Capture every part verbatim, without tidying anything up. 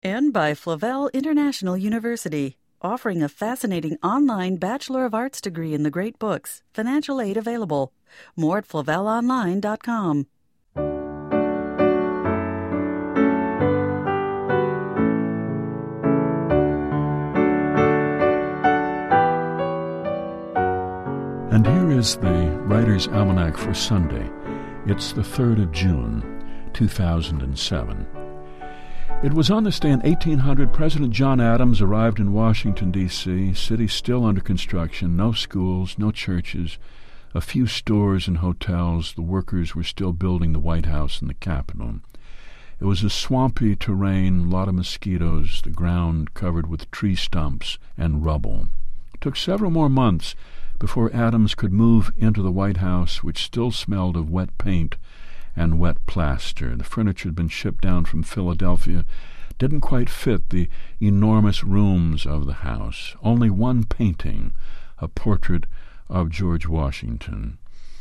And by Flavel International University, offering a fascinating online Bachelor of Arts degree in the great books. Financial aid available. More at flavel online dot com. And here is the Writer's Almanac for Sunday. It's the third of June, two thousand seven. It was on this day in eighteen hundred President John Adams arrived in Washington, D C, city still under construction, no schools, no churches, a few stores and hotels. The workers were still building the White House and the Capitol. It was a swampy terrain, a lot of mosquitoes, the ground covered with tree stumps and rubble. It took several more months before Adams could move into the White House, which still smelled of wet paint and wet plaster. The furniture had been shipped down from Philadelphia, didn't quite fit the enormous rooms of the house. Only one painting, a portrait of George Washington.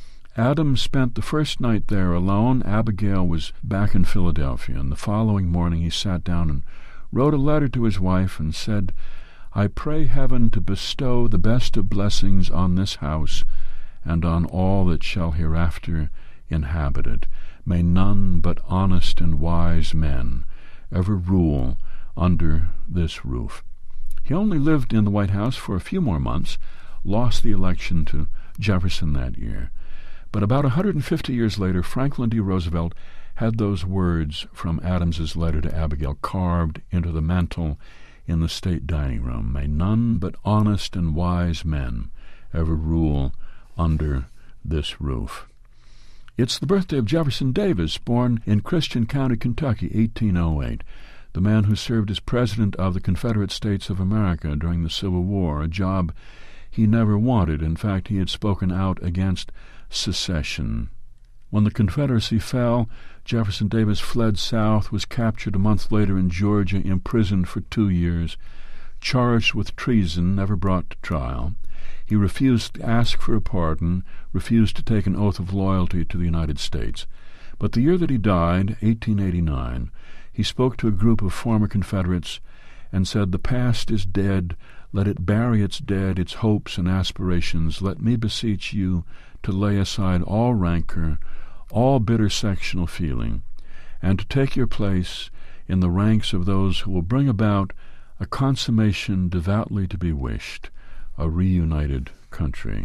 Adams spent the first night there alone. Abigail was back in Philadelphia, and the following morning he sat down and wrote a letter to his wife and said, "I pray heaven to bestow the best of blessings on this house and on all that shall hereafter inhabit it. May none but honest and wise men ever rule under this roof." He only lived in the White House for a few more months, lost the election to Jefferson that year. But about one hundred fifty years later, Franklin D. Roosevelt had those words from Adams's letter to Abigail carved into the mantel in the state dining room. May none but honest and wise men ever rule under this roof. It's the birthday of Jefferson Davis, born in Christian County, Kentucky, eighteen oh eight, the man who served as President of the Confederate States of America during the Civil War, a job he never wanted. In fact, he had spoken out against secession. When the Confederacy fell, Jefferson Davis fled south, was captured a month later in Georgia, imprisoned for two years, charged with treason, never brought to trial. He refused to ask for a pardon, refused to take an oath of loyalty to the United States. But the year that he died, eighteen eighty-nine, he spoke to a group of former Confederates and said, "The past is dead. Let it bury its dead, its hopes and aspirations. Let me beseech you to lay aside all rancor, all bitter sectional feeling, and to take your place in the ranks of those who will bring about a consummation devoutly to be wished, a reunited country."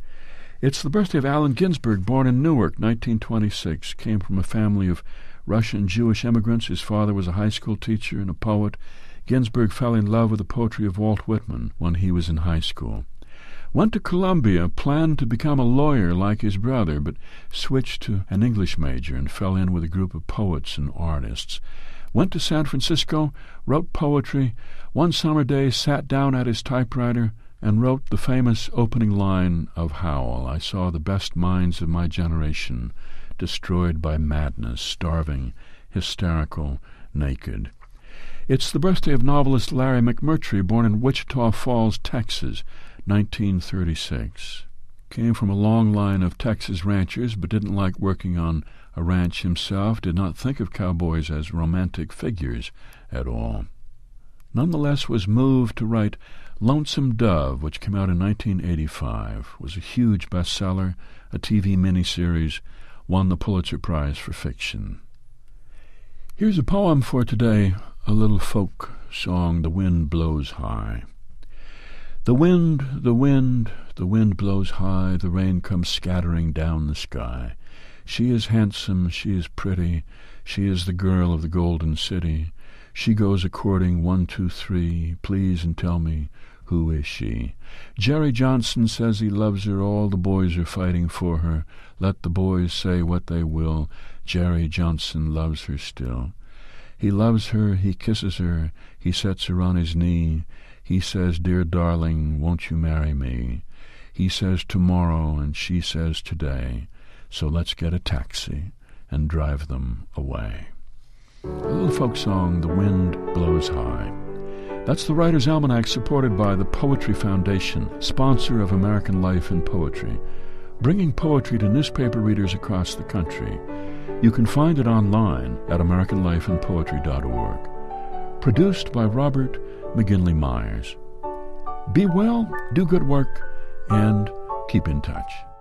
It's the birthday of Allen Ginsberg, born in Newark, nineteen twenty-six, came from a family of Russian Jewish immigrants. His father was a high school teacher and a poet. Ginsberg fell in love with the poetry of Walt Whitman when he was in high school. Went to Columbia, planned to become a lawyer like his brother, but switched to an English major and fell in with a group of poets and artists. Went to San Francisco, wrote poetry. One summer day sat down at his typewriter and wrote the famous opening line of Howl. "I saw the best minds of my generation destroyed by madness, starving, hysterical, naked." It's the birthday of novelist Larry McMurtry, born in Wichita Falls, Texas, nineteen thirty-six. Came from a long line of Texas ranchers, but didn't like working on a ranch himself, did not think of cowboys as romantic figures at all. Nonetheless was moved to write Lonesome Dove, which came out in nineteen eighty-five, was a huge bestseller, a T V miniseries, won the Pulitzer Prize for fiction. Here's a poem for today, a little folk song, The Wind Blows High. The wind, the wind, the wind blows high, the rain comes scattering down the sky. She is handsome, she is pretty, she is the girl of the golden city. She goes according one, two, three, please and tell me, who is she? Jerry Johnson says he loves her, all the boys are fighting for her. Let the boys say what they will, Jerry Johnson loves her still. He loves her, he kisses her, he sets her on his knee. He says, dear darling, won't you marry me? He says tomorrow, and she says today. So let's get a taxi and drive them away. A little folk song, The Wind Blows High. That's the Writer's Almanac, supported by the Poetry Foundation, sponsor of American Life and Poetry, bringing poetry to newspaper readers across the country. You can find it online at american life and poetry dot org. produced by Robert McGinley Myers. Be well, do good work, and keep in touch.